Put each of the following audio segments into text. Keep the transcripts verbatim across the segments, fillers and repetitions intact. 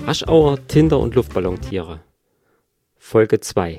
Raschauer Tinder- und Luftballontiere, Folge zwei.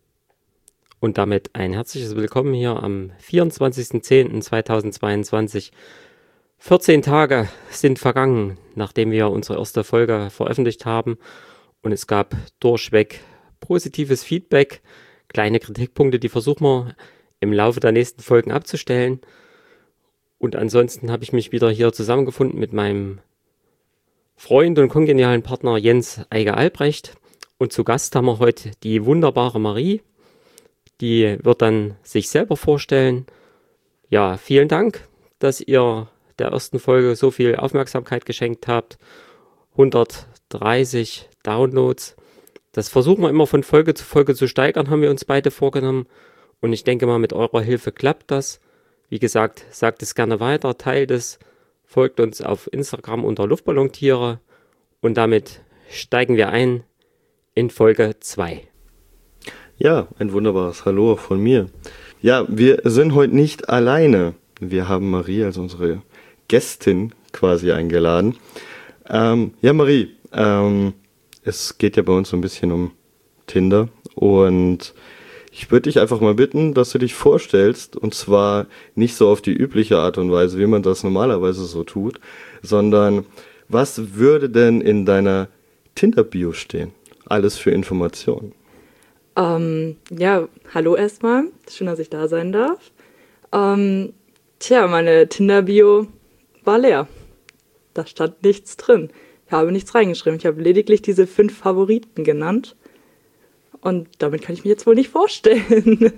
Und damit ein herzliches Willkommen hier am vierundzwanzigsten zehnten zweitausendzweiundzwanzig. vierzehn Tage sind vergangen, nachdem wir unsere erste Folge veröffentlicht haben. Und es gab durchweg positives Feedback, kleine Kritikpunkte, die versuchen wir im Laufe der nächsten Folgen abzustellen. Und ansonsten habe ich mich wieder hier zusammengefunden mit meinem Freund und kongenialen Partner Jens Eiger-Albrecht. Und zu Gast haben wir heute die wunderbare Marie. Die wird dann sich selber vorstellen. Ja, vielen Dank, dass ihr der ersten Folge so viel Aufmerksamkeit geschenkt habt. hundertdreißig Downloads. Das versuchen wir immer von Folge zu Folge zu steigern, haben wir uns beide vorgenommen. Und ich denke mal, mit eurer Hilfe klappt das. Wie gesagt, sagt es gerne weiter, teilt es, folgt uns auf Instagram unter Luftballontiere. Und damit steigen wir ein in Folge zwei. Ja, ein wunderbares Hallo auch von mir. Ja, wir sind heute nicht alleine. Wir haben Marie als unsere Gästin quasi eingeladen. Ähm, ja, Marie, ähm, es geht ja bei uns so ein bisschen um Tinder und ich würde dich einfach mal bitten, dass du dich vorstellst, und zwar nicht so auf die übliche Art und Weise, wie man das normalerweise so tut, sondern was würde denn in deiner Tinder-Bio stehen? Alles für Informationen. Ähm, ja, hallo erstmal. Schön, dass ich da sein darf. Ähm, tja, meine Tinder-Bio war leer. Da stand nichts drin. Ich habe nichts reingeschrieben. Ich habe lediglich diese fünf Favoriten genannt. Und damit kann ich mich jetzt wohl nicht vorstellen.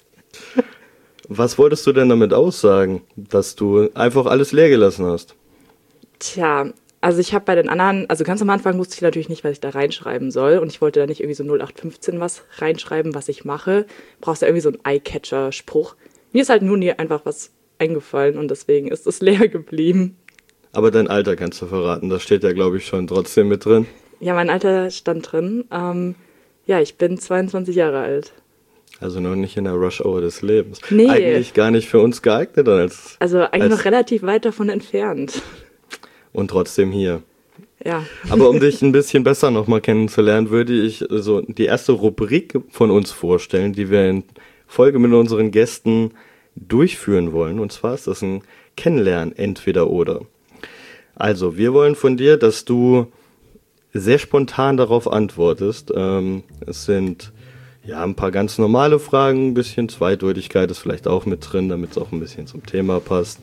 Was wolltest du denn damit aussagen, dass du einfach alles leer gelassen hast? Tja, also ich habe bei den anderen, also ganz am Anfang wusste ich natürlich nicht, was ich da reinschreiben soll. Und ich wollte da nicht irgendwie so null acht fünfzehn was reinschreiben, was ich mache. Brauchst du irgendwie so einen Eye-Catcher-Spruch. Mir ist halt nur nie einfach was eingefallen und deswegen ist es leer geblieben. Aber dein Alter kannst du verraten, das steht ja, glaube ich, schon trotzdem mit drin. Ja, mein Alter stand drin. Ähm, ja, ich bin zweiundzwanzig Jahre alt. Also noch nicht in der Rush-Hour des Lebens. Nee. Eigentlich gar nicht für uns geeignet als... Also eigentlich als noch relativ weit davon entfernt. Und trotzdem hier. Ja. Aber um dich ein bisschen besser nochmal kennenzulernen, würde ich so die erste Rubrik von uns vorstellen, die wir in Folge mit unseren Gästen durchführen wollen. Und zwar ist das ein Kennenlernen, entweder oder. Also, wir wollen von dir, dass du sehr spontan darauf antwortest. Ähm, es sind ja ein paar ganz normale Fragen, ein bisschen Zweideutigkeit ist vielleicht auch mit drin, damit es auch ein bisschen zum Thema passt.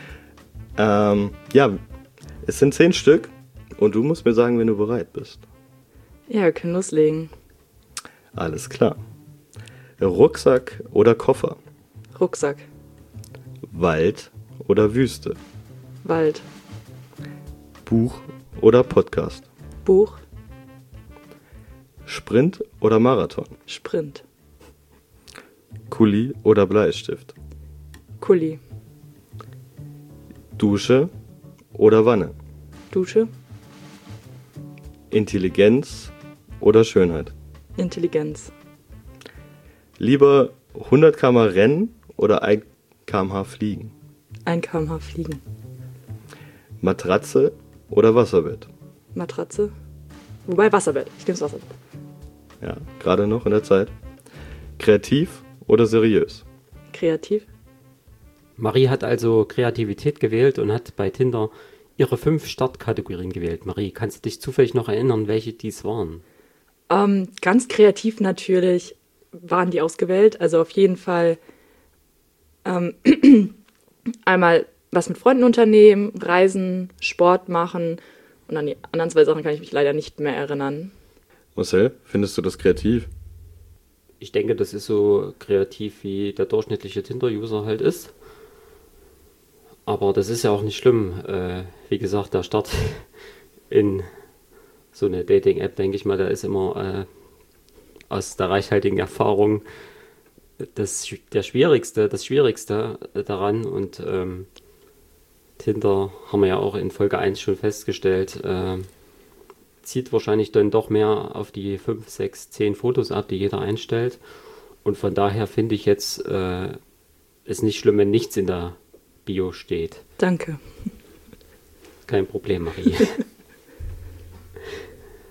Ähm, ja, es sind zehn Stück und du musst mir sagen, wenn du bereit bist. Ja, wir können loslegen. Alles klar. Rucksack oder Koffer? Rucksack. Wald oder Wüste? Wald. Buch oder Podcast? Buch. Sprint oder Marathon? Sprint. Kuli oder Bleistift? Kuli. Dusche oder Wanne? Dusche. Intelligenz oder Schönheit? Intelligenz. Lieber hundert Kilometer pro Stunde rennen oder ein Kilometer pro Stunde fliegen? ein Kilometer pro Stunde fliegen. Matratze oder Wasserbett? Matratze. Wobei Wasserbett. Ich nehme das Wasserbett. Ja, gerade noch in der Zeit. Kreativ oder seriös? Kreativ. Marie hat also Kreativität gewählt und hat bei Tinder ihre fünf Startkategorien gewählt. Marie, kannst du dich zufällig noch erinnern, welche dies waren? Ähm, ganz kreativ natürlich waren die ausgewählt. Also auf jeden Fall ähm, einmal was mit Freunden unternehmen, reisen, Sport machen und an die anderen zwei Sachen kann ich mich leider nicht mehr erinnern. Marcel, findest du das kreativ? Ich denke, das ist so kreativ, wie der durchschnittliche Tinder-User halt ist. Aber das ist ja auch nicht schlimm. Äh, wie gesagt, der Start in so eine Dating-App, denke ich mal, da ist immer äh, aus der reichhaltigen Erfahrung das, der Schwierigste, das Schwierigste daran. Und ähm, Tinder, haben wir ja auch in Folge eins schon festgestellt, äh, zieht wahrscheinlich dann doch mehr auf die fünf, sechs, zehn Fotos ab, die jeder einstellt. Und von daher finde ich jetzt, äh, ist nicht schlimm, wenn nichts in der Bio steht. Danke. Kein Problem, Marie.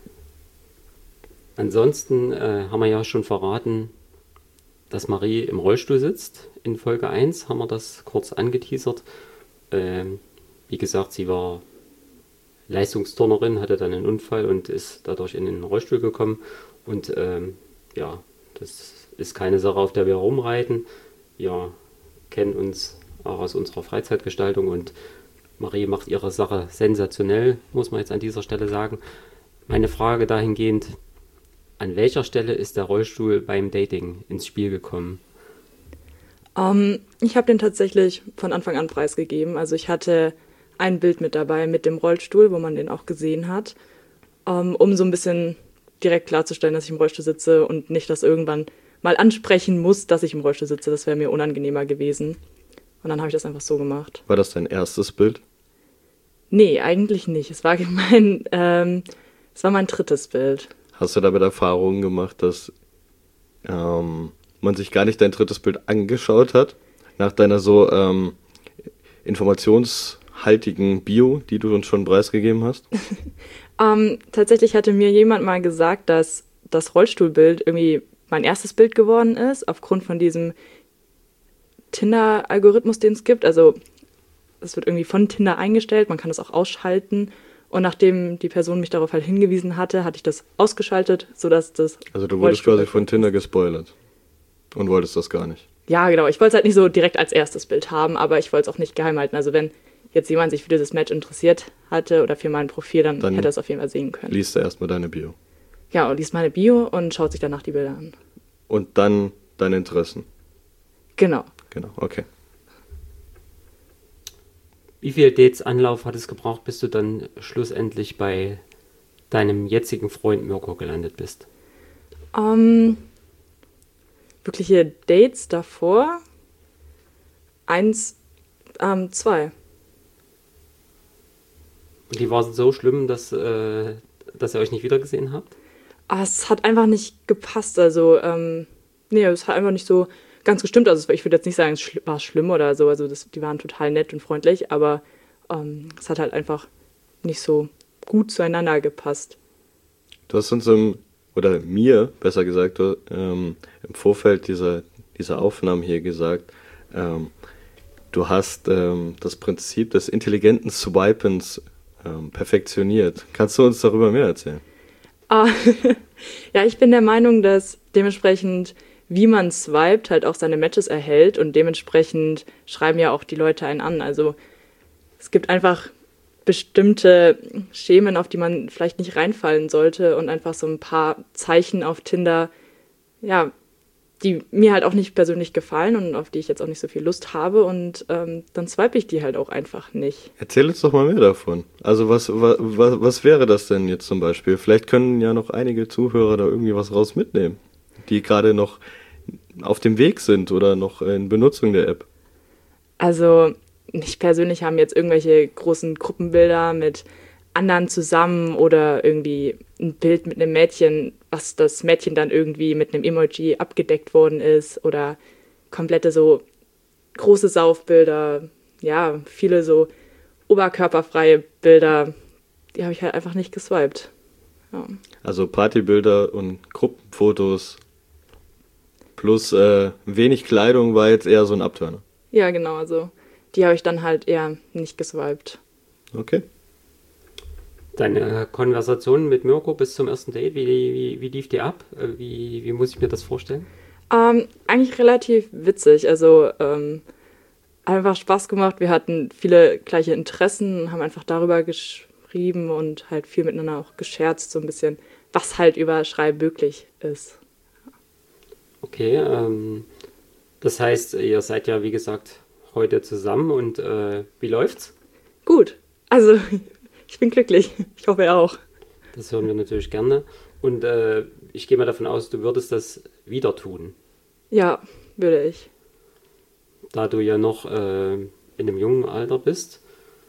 Ansonsten äh, haben wir ja schon verraten, dass Marie im Rollstuhl sitzt. In Folge eins haben wir das kurz angeteasert. Ähm, wie gesagt, sie war Leistungsturnerin, hatte dann einen Unfall und ist dadurch in den Rollstuhl gekommen. Und ähm, ja, das ist keine Sache, auf der wir rumreiten. Wir kennen uns auch aus unserer Freizeitgestaltung und Marie macht ihre Sache sensationell, muss man jetzt an dieser Stelle sagen. Meine Frage dahingehend, an welcher Stelle ist der Rollstuhl beim Dating ins Spiel gekommen? Ähm, ich habe den tatsächlich von Anfang an preisgegeben. Also ich hatte ein Bild mit dabei mit dem Rollstuhl, wo man den auch gesehen hat, ähm, um so ein bisschen direkt klarzustellen, dass ich im Rollstuhl sitze und nicht das irgendwann mal ansprechen muss, dass ich im Rollstuhl sitze. Das wäre mir unangenehmer gewesen. Und dann habe ich das einfach so gemacht. War das dein erstes Bild? Nee, eigentlich nicht. Es war mein, ähm, es war mein drittes Bild. Hast du damit Erfahrungen gemacht, dass ähm, man sich gar nicht dein drittes Bild angeschaut hat? Nach deiner so ähm, informationshaltigen Bio, die du uns schon preisgegeben hast? ähm, tatsächlich hatte mir jemand mal gesagt, dass das Rollstuhlbild irgendwie mein erstes Bild geworden ist, aufgrund von diesem Tinder-Algorithmus, den es gibt. Also es wird irgendwie von Tinder eingestellt, man kann das auch ausschalten. Und nachdem die Person mich darauf halt hingewiesen hatte, hatte ich das ausgeschaltet, sodass das... Also du wurdest quasi von Tinder gespoilert und wolltest das gar nicht. Ja, genau. Ich wollte es halt nicht so direkt als erstes Bild haben, aber ich wollte es auch nicht geheim halten. Also wenn jetzt jemand sich für dieses Match interessiert hatte oder für mein Profil, dann, dann hätte er es auf jeden Fall sehen können. Liest du erstmal deine Bio. Ja, und liest meine Bio und schaut sich danach die Bilder an. Und dann deine Interessen. Genau. Genau, okay. Wie viel Dates Anlauf hat es gebraucht, bis du dann schlussendlich bei deinem jetzigen Freund Mirko gelandet bist? Ähm, wirkliche Dates davor? Eins, ähm, zwei. Und die waren so schlimm, dass, äh, dass ihr euch nicht wiedergesehen habt? Ah, es hat einfach nicht gepasst. Also, ähm, nee, es hat einfach nicht so ganz gestimmt. Also ich würde jetzt nicht sagen, es war schlimm oder so. Also das, die waren total nett und freundlich, aber ähm, es hat halt einfach nicht so gut zueinander gepasst. Du hast uns im, oder mir, besser gesagt, ähm, im Vorfeld dieser, dieser Aufnahmen hier gesagt, ähm, du hast ähm, das Prinzip des intelligenten Swipens ähm, perfektioniert. Kannst du uns darüber mehr erzählen? Ah, ja, ich bin der Meinung, dass dementsprechend, wie man swiped, halt auch seine Matches erhält und dementsprechend schreiben ja auch die Leute einen an. Also es gibt einfach bestimmte Schemen, auf die man vielleicht nicht reinfallen sollte und einfach so ein paar Zeichen auf Tinder, ja, die mir halt auch nicht persönlich gefallen und auf die ich jetzt auch nicht so viel Lust habe und ähm, dann swipe ich die halt auch einfach nicht. Erzähl uns doch mal mehr davon. Also was, was, was wäre das denn jetzt zum Beispiel? Vielleicht können ja noch einige Zuhörer da irgendwie was raus mitnehmen, die gerade noch auf dem Weg sind oder noch in Benutzung der App. Also ich persönlich habe jetzt irgendwelche großen Gruppenbilder mit anderen zusammen oder irgendwie ein Bild mit einem Mädchen, was das Mädchen dann irgendwie mit einem Emoji abgedeckt worden ist oder komplette so große Saufbilder, ja, viele so oberkörperfreie Bilder, die habe ich halt einfach nicht geswiped. Ja. Also Partybilder und Gruppenfotos plus äh, wenig Kleidung war jetzt eher so ein Abturner. Ja, genau, also die habe ich dann halt eher nicht geswiped. Okay. Deine Konversation mit Mirko bis zum ersten Date, wie, wie, wie lief die ab? Wie, wie muss ich mir das vorstellen? Ähm, eigentlich relativ witzig, also ähm, einfach Spaß gemacht. Wir hatten viele gleiche Interessen, haben einfach darüber geschrieben und halt viel miteinander auch gescherzt, so ein bisschen, was halt über Schreiben möglich ist. Okay, ähm, das heißt, ihr seid ja, wie gesagt, heute zusammen und äh, wie läuft's? Gut, also ich bin glücklich. Ich hoffe, er auch. Das hören wir natürlich gerne. Und äh, ich gehe mal davon aus, du würdest das wieder tun. Ja, würde ich. Da du ja noch äh, in einem jungen Alter bist.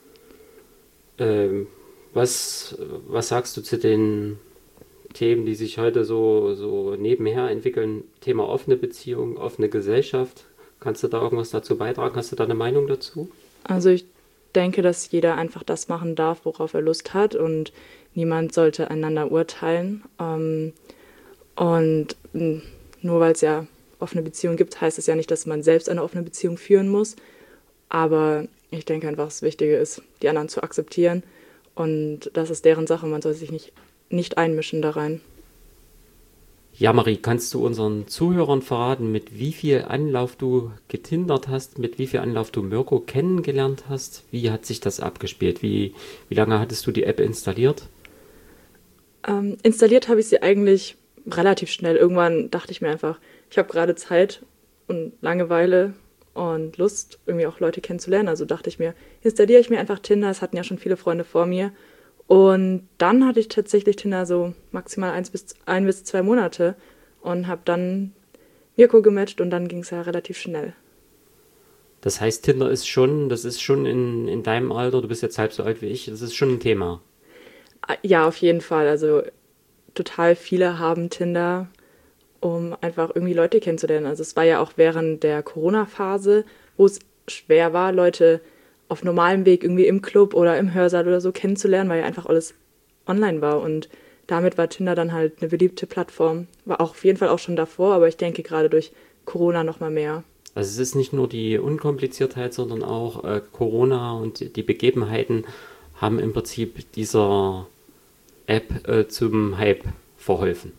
Ähm, was, was sagst du zu den Themen, die sich heute so, so nebenher entwickeln? Thema offene Beziehung, offene Gesellschaft. Kannst du da irgendwas dazu beitragen? Hast du da eine Meinung dazu? Also ich denke, dass jeder einfach das machen darf, worauf er Lust hat und niemand sollte einander urteilen. Ähm, Und mh, nur weil es ja offene Beziehungen gibt, heißt es ja nicht, dass man selbst eine offene Beziehung führen muss. Aber ich denke einfach, das Wichtige ist, die anderen zu akzeptieren. Und das ist deren Sache. Man soll sich nicht, nicht einmischen da rein. Ja, Marie, kannst du unseren Zuhörern verraten, mit wie viel Anlauf du getindert hast, mit wie viel Anlauf du Mirko kennengelernt hast? Wie hat sich das abgespielt? Wie, wie lange hattest du die App installiert? Ähm, installiert habe ich sie eigentlich relativ schnell. Irgendwann dachte ich mir einfach, ich habe gerade Zeit und Langeweile und Lust, irgendwie auch Leute kennenzulernen. Also dachte ich mir, installiere ich mir einfach Tinder. Es hatten ja schon viele Freunde vor mir. Und dann hatte ich tatsächlich Tinder so maximal eins bis, ein bis zwei Monate und habe dann Mirko gematcht und dann ging es ja relativ schnell. Das heißt, Tinder ist schon, das ist schon in, in deinem Alter, du bist jetzt halb so alt wie ich, das ist schon ein Thema. Ja, auf jeden Fall. Also total viele haben Tinder, um einfach irgendwie Leute kennenzulernen. Also es war ja auch während der Corona-Phase, wo es schwer war, Leute auf normalem Weg irgendwie im Club oder im Hörsaal oder so kennenzulernen, weil ja einfach alles online war. Und damit war Tinder dann halt eine beliebte Plattform. War auch auf jeden Fall auch schon davor, aber ich denke gerade durch Corona noch mal mehr. Also es ist nicht nur die Unkompliziertheit, sondern auch äh, Corona und die Begebenheiten haben im Prinzip dieser App äh, zum Hype verholfen.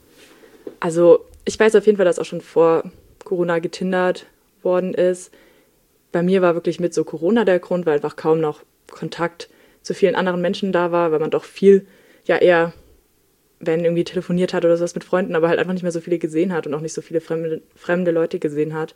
Also ich weiß auf jeden Fall, dass auch schon vor Corona getindert worden ist. Bei mir war wirklich mit so Corona der Grund, weil einfach kaum noch Kontakt zu vielen anderen Menschen da war, weil man doch viel, ja eher, wenn irgendwie telefoniert hat oder sowas mit Freunden, aber halt einfach nicht mehr so viele gesehen hat und auch nicht so viele fremde, fremde Leute gesehen hat.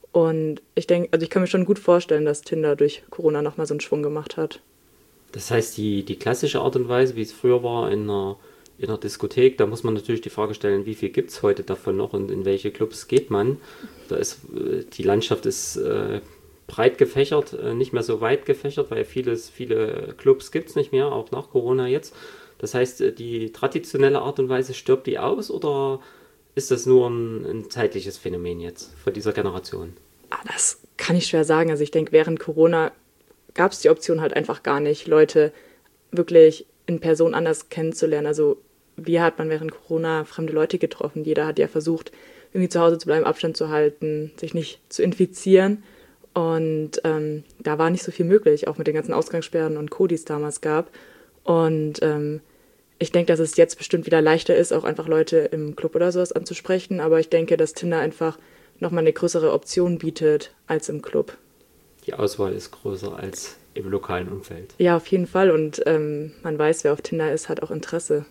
Und ich denke, also ich kann mir schon gut vorstellen, dass Tinder durch Corona nochmal so einen Schwung gemacht hat. Das heißt, die, die klassische Art und Weise, wie es früher war in einer, in einer Diskothek, da muss man natürlich die Frage stellen, wie viel gibt es heute davon noch und in welche Clubs geht man? Da ist, die Landschaft ist äh, breit gefächert, äh, nicht mehr so weit gefächert, weil vieles, viele Clubs gibt es nicht mehr, auch nach Corona jetzt. Das heißt, die traditionelle Art und Weise, stirbt die aus oder ist das nur ein, ein zeitliches Phänomen jetzt von dieser Generation? Ah, das kann ich schwer sagen. Also ich denke, während Corona gab es die Option halt einfach gar nicht, Leute wirklich in Person anders kennenzulernen. Also wie hat man während Corona fremde Leute getroffen? Jeder hat ja versucht, irgendwie zu Hause zu bleiben, Abstand zu halten, sich nicht zu infizieren. Und ähm, da war nicht so viel möglich, auch mit den ganzen Ausgangssperren und Co., die es damals gab. Und ähm, ich denke, dass es jetzt bestimmt wieder leichter ist, auch einfach Leute im Club oder sowas anzusprechen. Aber ich denke, dass Tinder einfach nochmal eine größere Option bietet als im Club. Die Auswahl ist größer als im lokalen Umfeld. Ja, auf jeden Fall. Und ähm, man weiß, wer auf Tinder ist, hat auch Interesse,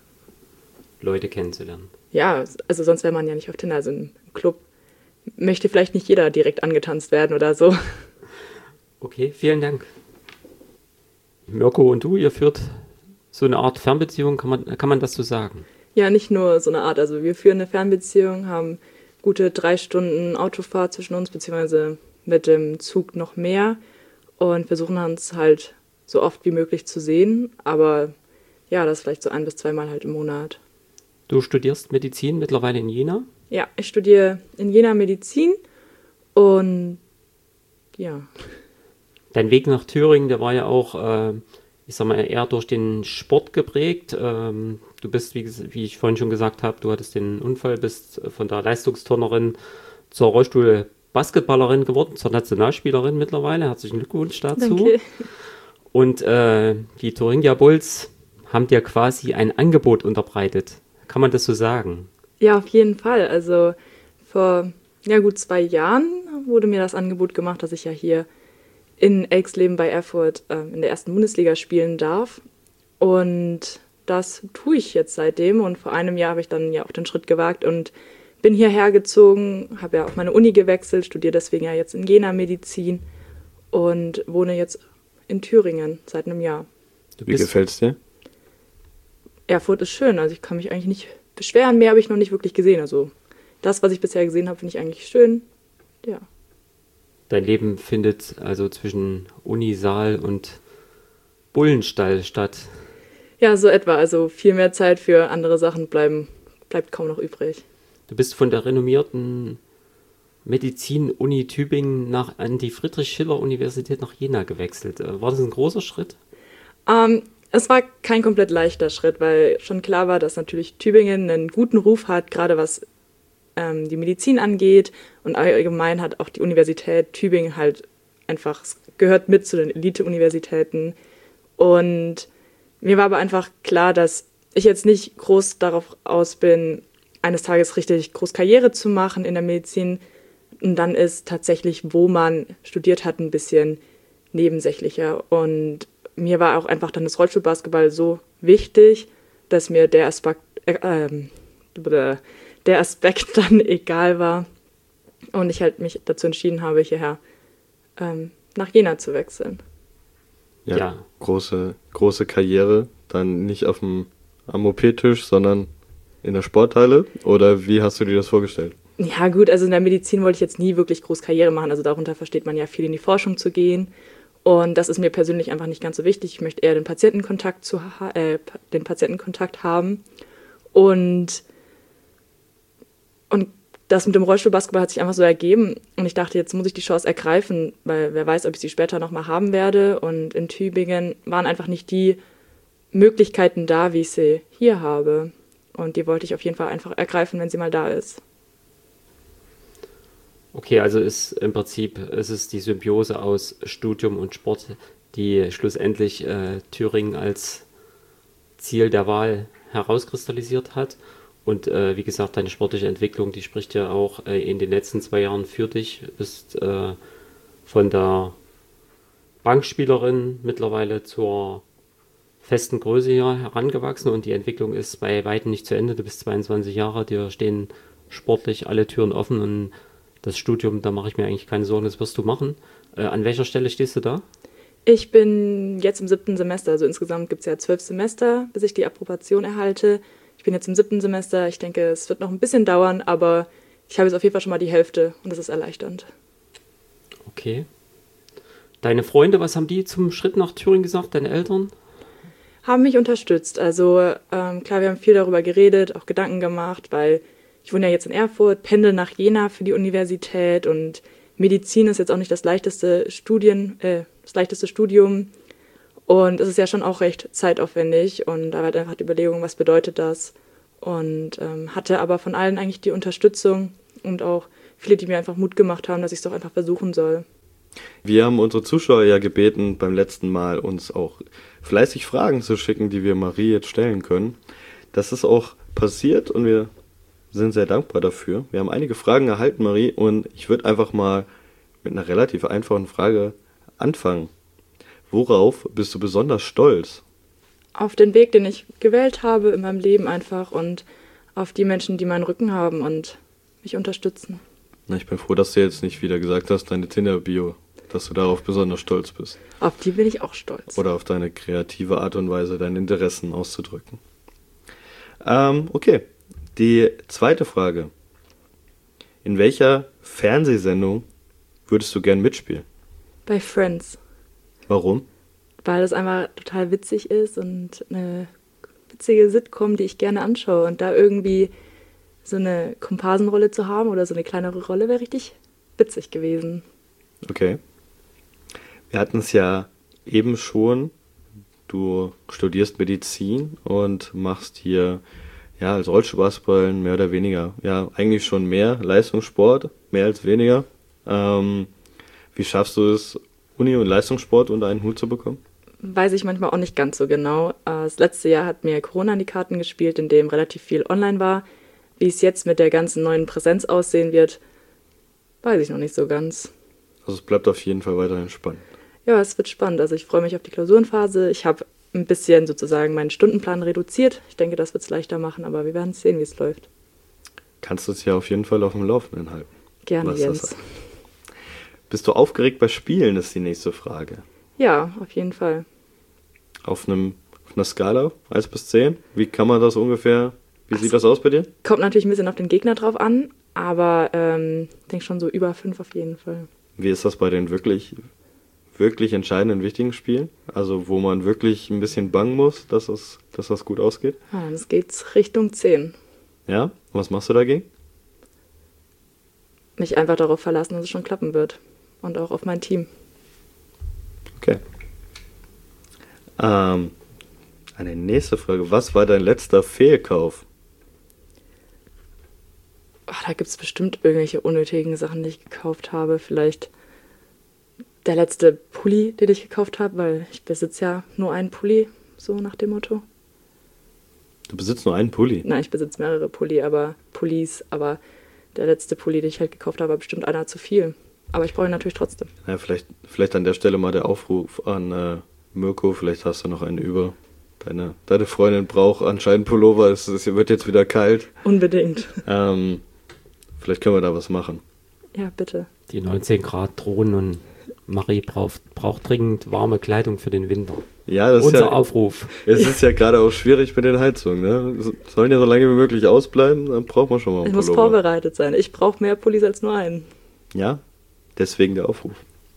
Leute kennenzulernen. Ja, also sonst wäre man ja nicht auf Tinder. Also im Club möchte vielleicht nicht jeder direkt angetanzt werden oder so. Okay, vielen Dank. Mirko und du, ihr führt so eine Art Fernbeziehung, kann man, kann man das so sagen? Ja, nicht nur so eine Art. Also wir führen eine Fernbeziehung, haben gute drei Stunden Autofahrt zwischen uns, beziehungsweise mit dem Zug noch mehr und versuchen uns halt so oft wie möglich zu sehen. Aber ja, das vielleicht so ein bis zweimal halt im Monat. Du studierst Medizin mittlerweile in Jena? Ja, ich studiere in Jena Medizin und ja. Dein Weg nach Thüringen, der war ja auch, äh, ich sag mal, eher durch den Sport geprägt. Ähm, du bist, wie, wie ich vorhin schon gesagt habe, du hattest den Unfall, bist von der Leistungsturnerin zur Rollstuhl-Basketballerin geworden, zur Nationalspielerin mittlerweile. Herzlichen Glückwunsch dazu. Danke. Und äh, die Thuringia Bulls haben dir quasi ein Angebot unterbreitet. Kann man das so sagen? Ja, auf jeden Fall. Also vor ja, gut zwei Jahren wurde mir das Angebot gemacht, dass ich ja hier in Elxleben bei Erfurt äh, in der ersten Bundesliga spielen darf. Und das tue ich jetzt seitdem. Und vor einem Jahr habe ich dann ja auch den Schritt gewagt und bin hierher gezogen, habe ja auch meine Uni gewechselt, studiere deswegen ja jetzt in Jena Medizin und wohne jetzt in Thüringen seit einem Jahr. Du Wie gefällt's dir? Erfurt ist schön, also ich kann mich eigentlich nicht beschweren. Mehr habe ich noch nicht wirklich gesehen. Also das, was ich bisher gesehen habe, finde ich eigentlich schön. Ja. Dein Leben findet also zwischen Unisaal und Bullenstall statt. Ja, so etwa. Also viel mehr Zeit für andere Sachen bleiben, bleibt kaum noch übrig. Du bist von der renommierten Medizin-Uni Tübingen nach, an die Friedrich-Schiller-Universität nach Jena gewechselt. War das ein großer Schritt? Ähm, Es war kein komplett leichter Schritt, weil schon klar war, dass natürlich Tübingen einen guten Ruf hat, gerade was ähm, die Medizin angeht. Und allgemein hat auch die Universität Tübingen halt einfach, gehört mit zu den Elite-Universitäten. Und mir war aber einfach klar, dass ich jetzt nicht groß darauf aus bin, eines Tages richtig groß Karriere zu machen in der Medizin. Und dann ist tatsächlich, wo man studiert hat, ein bisschen nebensächlicher. Und mir war auch einfach dann das Rollstuhlbasketball so wichtig, dass mir der Aspekt, äh, der Aspekt dann egal war. Und ich halt mich dazu entschieden habe, hierher ähm, nach Jena zu wechseln. Ja, Ja. Große, große Karriere, dann nicht auf dem am O P-Tisch, sondern in der Sporthalle? Oder wie hast du dir das vorgestellt? Ja gut, also in der Medizin wollte ich jetzt nie wirklich groß Karriere machen. Also darunter versteht man ja viel in die Forschung zu gehen. Und das ist mir persönlich einfach nicht ganz so wichtig. Ich möchte eher den Patientenkontakt, zu ha- äh, den Patientenkontakt haben. Und, und das mit dem Rollstuhlbasketball hat sich einfach so ergeben. Und ich dachte, jetzt muss ich die Chance ergreifen, weil wer weiß, ob ich sie später nochmal haben werde. Und in Tübingen waren einfach nicht die Möglichkeiten da, wie ich sie hier habe. Und die wollte ich auf jeden Fall einfach ergreifen, wenn sie mal da ist. Okay, also ist im Prinzip ist es die Symbiose aus Studium und Sport, die schlussendlich äh, Thüringen als Ziel der Wahl herauskristallisiert hat. Und äh, wie gesagt, deine sportliche Entwicklung, die spricht ja auch äh, in den letzten zwei Jahren für dich. Du bist äh, von der Bankspielerin mittlerweile zur festen Größe hier herangewachsen und die Entwicklung ist bei weitem nicht zu Ende. Du bist zweiundzwanzig Jahre, dir stehen sportlich alle Türen offen und das Studium, da mache ich mir eigentlich keine Sorgen, das wirst du machen. Äh, an welcher Stelle stehst du da? Ich bin jetzt im siebten Semester, also insgesamt gibt es ja zwölf Semester, bis ich die Approbation erhalte. Ich bin jetzt im siebten Semester, ich denke, es wird noch ein bisschen dauern, aber ich habe jetzt auf jeden Fall schon mal die Hälfte und das ist erleichternd. Okay. Deine Freunde, was haben die zum Schritt nach Thüringen gesagt, deine Eltern? Haben mich unterstützt, also ähm, klar, wir haben viel darüber geredet, auch Gedanken gemacht, weil ich wohne ja jetzt in Erfurt, pendel nach Jena für die Universität und Medizin ist jetzt auch nicht das leichteste Studien, äh, das leichteste Studium und es ist ja schon auch recht zeitaufwendig und da war halt einfach die Überlegung, was bedeutet das und ähm, hatte aber von allen eigentlich die Unterstützung und auch viele, die mir einfach Mut gemacht haben, dass ich es doch einfach versuchen soll. Wir haben unsere Zuschauer ja gebeten, beim letzten Mal uns auch fleißig Fragen zu schicken, die wir Marie jetzt stellen können. Das ist auch passiert und wir sind sehr dankbar dafür. Wir haben einige Fragen erhalten, Marie, und ich würde einfach mal mit einer relativ einfachen Frage anfangen. Worauf bist du besonders stolz? Auf den Weg, den ich gewählt habe in meinem Leben einfach und auf die Menschen, die meinen Rücken haben und mich unterstützen. Na, ich bin froh, dass du jetzt nicht wieder gesagt hast, deine Tinder-Bio, dass du darauf besonders stolz bist. Auf die bin ich auch stolz. Oder auf deine kreative Art und Weise, deine Interessen auszudrücken. Ähm, okay. Die zweite Frage. In welcher Fernsehsendung würdest du gern mitspielen? Bei Friends, Warum? weil das einfach total witzig ist und eine witzige Sitcom, die ich gerne anschaue. Und da irgendwie so eine Komparsenrolle zu haben oder so eine kleinere Rolle wäre richtig witzig gewesen. Okay. Wir hatten es ja eben schon. Du studierst Medizin und machst hier ja als Rollstuhlbasketball mehr oder weniger, ja eigentlich schon mehr Leistungssport, mehr als weniger. Ähm, wie schaffst du es, Uni und Leistungssport unter einen Hut zu bekommen? Weiß ich manchmal auch nicht ganz so genau. Äh, Das letzte Jahr hat mir Corona in die Karten gespielt, in dem relativ viel online war. Wie es jetzt mit der ganzen neuen Präsenz aussehen wird, weiß ich noch nicht so ganz. Also es bleibt auf jeden Fall weiterhin spannend. Ja, es wird spannend. Also ich freue mich auf die Klausurenphase. Ich habe ein bisschen sozusagen meinen Stundenplan reduziert. Ich denke, das wird es leichter machen, aber wir werden sehen, wie es läuft. Kannst du es ja auf jeden Fall auf dem Laufenden halten. Gerne, was das Jens. heißt. Bist du aufgeregt bei Spielen, ist die nächste Frage. Ja, auf jeden Fall. Auf, einem, auf einer Skala, eins bis zehn? Wie kann man das ungefähr, wie sieht das aus bei dir? Kommt natürlich ein bisschen auf den Gegner drauf an, aber ähm, ich denke schon so über fünf auf jeden Fall. Wie ist das bei den wirklich, wirklich entscheidenden, wichtigen Spielen? Also wo man wirklich ein bisschen bangen muss, dass das, dass das gut ausgeht? Ah, das geht Richtung zehn. Ja? Und was machst du dagegen? Mich einfach darauf verlassen, dass es schon klappen wird. Und auch auf mein Team. Okay. Ähm, Eine nächste Frage. Was war dein letzter Fehlkauf? Ach, da gibt es bestimmt irgendwelche unnötigen Sachen, die ich gekauft habe. Vielleicht der letzte Pulli, den ich gekauft habe, weil ich besitze ja nur einen Pulli, so nach dem Motto. Du besitzt nur einen Pulli? Nein, ich besitze mehrere Pulli, aber Pullis, aber der letzte Pulli, den ich halt gekauft habe, war bestimmt einer zu viel. Aber ich brauche ihn natürlich trotzdem. Ja, vielleicht, vielleicht an der Stelle mal der Aufruf an äh, Mirko, vielleicht hast du noch einen über. Deine, deine Freundin braucht anscheinend Pullover, es, es wird jetzt wieder kalt. Unbedingt. Ähm, vielleicht können wir da was machen. Ja, bitte. Die neunzehn Grad drohen und Marie braucht, braucht dringend warme Kleidung für den Winter. Ja, das Unser ist ja, Aufruf. Es ist ja gerade auch schwierig mit den Heizungen. Ne? Sollen ja so lange wie möglich ausbleiben, dann braucht man schon mal einen Ich muss Pullover. vorbereitet sein. Ich brauche mehr Pullis als nur einen. Ja, deswegen der Aufruf.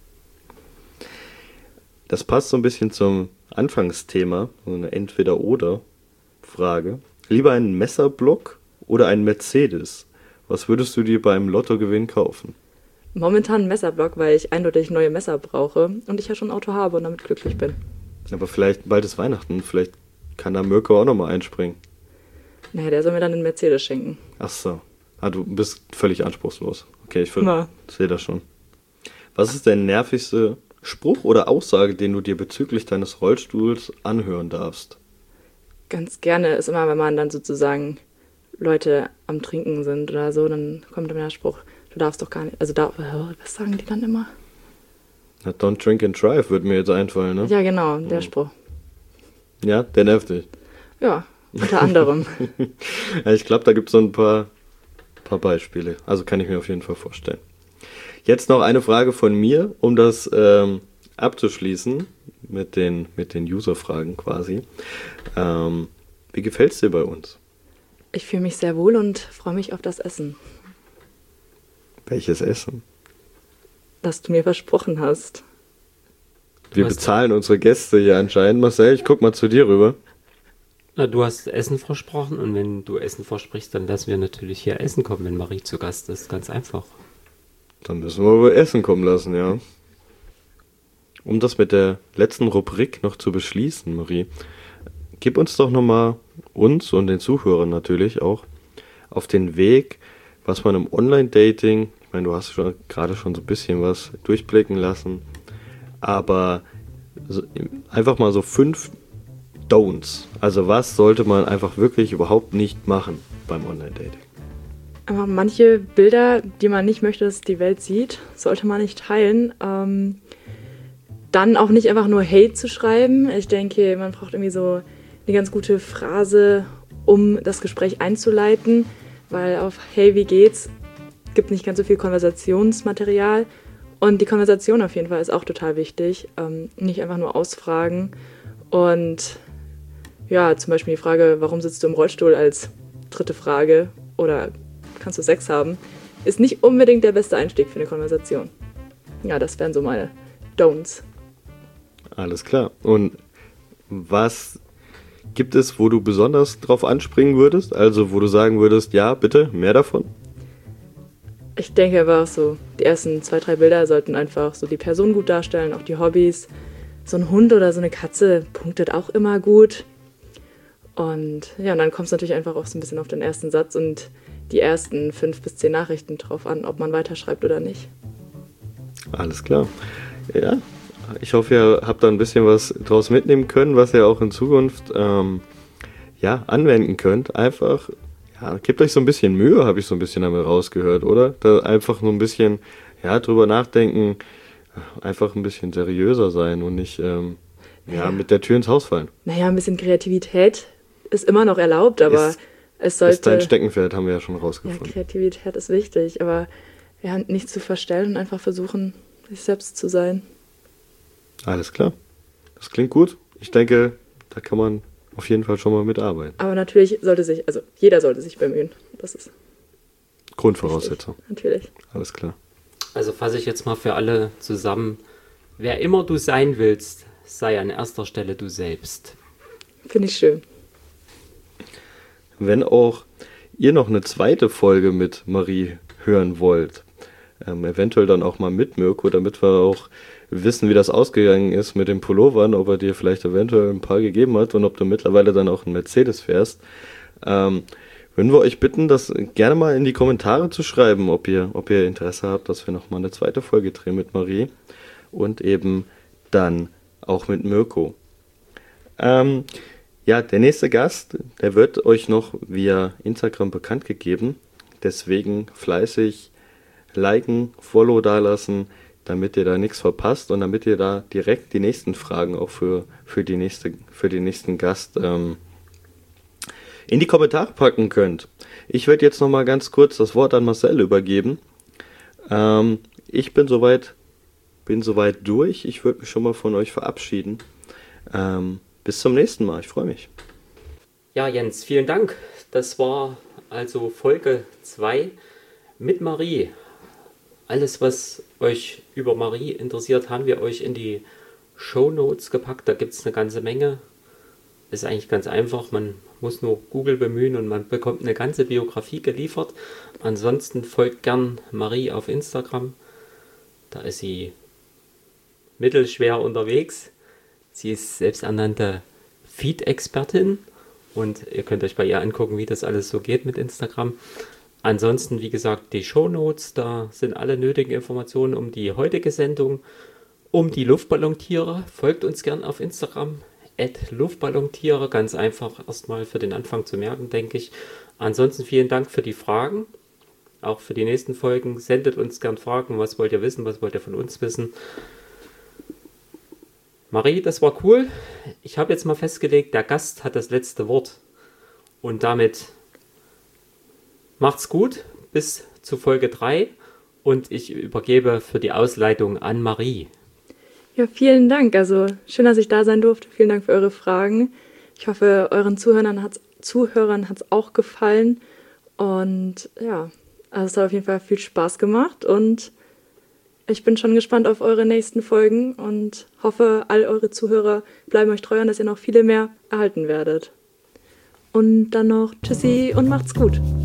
Das passt so ein bisschen zum Anfangsthema, so eine Entweder-Oder-Frage. Lieber einen Messerblock oder einen Mercedes? Was würdest du dir beim Lottogewinn kaufen? Momentan einen Messerblock, weil ich eindeutig neue Messer brauche und ich ja schon ein Auto habe und damit glücklich bin. Aber vielleicht bald ist Weihnachten, vielleicht kann da Mirko auch nochmal einspringen. Naja, der soll mir dann einen Mercedes schenken. Ach so. Ah, du bist völlig anspruchslos. Okay, ich Na. sehe das schon. Was ist der nervigste Spruch oder Aussage, den du dir bezüglich deines Rollstuhls anhören darfst? Ganz gerne ist immer, wenn man dann sozusagen Leute am Trinken sind oder so, dann kommt immer der Spruch, du darfst doch gar nicht, also da, was sagen die dann immer? Na, don't drink and drive, würde mir jetzt einfallen, ne? Ja, genau, der Spruch. Ja, der nervt dich. Ja, unter anderem. Ja, ich glaube, da gibt es so ein paar, paar Beispiele. Also kann ich mir auf jeden Fall vorstellen. Jetzt noch eine Frage von mir, um das ähm, abzuschließen mit den, mit den User-Fragen quasi. Ähm, wie gefällt es dir bei uns? Ich fühle mich sehr wohl und freue mich auf das Essen, Welches Essen? das du mir versprochen hast. Wir hast- bezahlen unsere Gäste hier anscheinend. Marcel, ich guck mal zu dir rüber. Na, du hast Essen versprochen und wenn du Essen versprichst, dann lassen wir natürlich hier Essen kommen, wenn Marie zu Gast ist. Ganz einfach. Dann müssen wir über Essen kommen lassen, ja. Um das mit der letzten Rubrik noch zu beschließen, Marie, gib uns doch nochmal, uns und den Zuhörern natürlich auch, auf den Weg, was man im Online-Dating, ich meine, du hast schon gerade schon so ein bisschen was durchblicken lassen, aber so, einfach mal so fünf Don'ts. Also was sollte man einfach wirklich überhaupt nicht machen beim Online-Dating? Aber manche Bilder, die man nicht möchte, dass die Welt sieht, sollte man nicht teilen. Ähm, dann auch nicht einfach nur Hate zu schreiben. Ich denke, man braucht irgendwie so eine ganz gute Phrase, um das Gespräch einzuleiten, weil auf Hey, wie geht's? Gibt nicht ganz so viel Konversationsmaterial. Und die Konversation auf jeden Fall ist auch total wichtig. Ähm, nicht einfach nur ausfragen. Und ja, zum Beispiel die Frage, warum sitzt du im Rollstuhl als dritte Frage oder kannst du Sex haben, ist nicht unbedingt der beste Einstieg für eine Konversation. Ja, das wären so meine Don'ts. Alles klar. Und was gibt es, wo du besonders drauf anspringen würdest? Also wo du sagen würdest, ja, bitte, mehr davon? Ich denke einfach so, die ersten zwei, drei Bilder sollten einfach so die Person gut darstellen, auch die Hobbys. So ein Hund oder so eine Katze punktet auch immer gut. Und ja, und dann kommt es natürlich einfach auch so ein bisschen auf den ersten Satz und die ersten fünf bis zehn Nachrichten drauf an, ob man weiterschreibt oder nicht. Alles klar. Ja, ich hoffe, ihr habt da ein bisschen was draus mitnehmen können, was ihr auch in Zukunft ähm, ja, anwenden könnt. Einfach, ja, gebt euch so ein bisschen Mühe, habe ich so ein bisschen damit rausgehört, oder? Da einfach nur ein bisschen, ja, drüber nachdenken, einfach ein bisschen seriöser sein und nicht ähm, ja, Ja. mit der Tür ins Haus fallen. Naja, ein bisschen Kreativität ist immer noch erlaubt, aber Ist- es Das ist dein sollte... Steckenpferd, haben wir ja schon Ja, rausgefunden. Kreativität ist wichtig, aber ja, nicht zu verstellen und einfach versuchen, sich selbst zu sein. Alles klar. Das klingt gut. Ich denke, da kann man auf jeden Fall schon mal mitarbeiten. Aber natürlich sollte sich, also jeder sollte sich bemühen. Das ist Grundvoraussetzung. wichtig, natürlich. Alles klar. Also fasse ich jetzt mal für alle zusammen. Wer immer du sein willst, sei an erster Stelle du selbst. Finde ich schön. Wenn auch ihr noch eine zweite Folge mit Marie hören wollt, Ähm, eventuell dann auch mal mit Mirko, damit wir auch wissen, wie das ausgegangen ist mit den Pullovern, ob er dir vielleicht eventuell ein paar gegeben hat und ob du mittlerweile dann auch einen Mercedes fährst. Ähm, würden wir euch bitten, das gerne mal in die Kommentare zu schreiben, ob ihr, ob ihr Interesse habt, dass wir nochmal eine zweite Folge drehen mit Marie und eben dann auch mit Mirko. Ähm, ja, der nächste Gast, der wird euch noch via Instagram bekannt gegeben. Deswegen fleißig liken, Follow dalassen, damit ihr da nichts verpasst und damit ihr da direkt die nächsten Fragen auch für, für, die nächste, für den nächsten Gast ähm, in die Kommentare packen könnt. Ich werde jetzt nochmal ganz kurz das Wort an Marcel übergeben. Ähm, ich bin soweit, bin soweit durch. Ich würde mich schon mal von euch verabschieden. Ähm, bis zum nächsten Mal. Ich freue mich. Ja, Jens, vielen Dank. Das war also Folge zwei mit Marie. Alles, was euch über Marie interessiert, haben wir euch in die Shownotes gepackt. Da gibt es eine ganze Menge. Ist eigentlich ganz einfach. Man muss nur Google bemühen und man bekommt eine ganze Biografie geliefert. Ansonsten folgt gern Marie auf Instagram. Da ist sie mittelschwer unterwegs. Sie ist selbsternannte Feed-Expertin und ihr könnt euch bei ihr angucken, wie das alles so geht mit Instagram. Ansonsten, wie gesagt, die Shownotes, da sind alle nötigen Informationen um die heutige Sendung, um die Luftballontiere. Folgt uns gern auf Instagram, at Luftballontiere, ganz einfach erstmal für den Anfang zu merken, denke ich. Ansonsten vielen Dank für die Fragen, auch für die nächsten Folgen. Sendet uns gern Fragen, was wollt ihr wissen, was wollt ihr von uns wissen. Marie, das war cool. Ich habe jetzt mal festgelegt, der Gast hat das letzte Wort. Und damit macht's gut, bis zu Folge drei und ich übergebe für die Ausleitung an Marie. Ja, vielen Dank. Also schön, dass ich da sein durfte. Vielen Dank für eure Fragen. Ich hoffe, euren Zuhörern hat's, Zuhörern hat es auch gefallen. Und ja, also es hat auf jeden Fall viel Spaß gemacht und ich bin schon gespannt auf eure nächsten Folgen und hoffe, all eure Zuhörer bleiben euch treu und dass ihr noch viele mehr erhalten werdet. Und dann noch Tschüssi und macht's gut.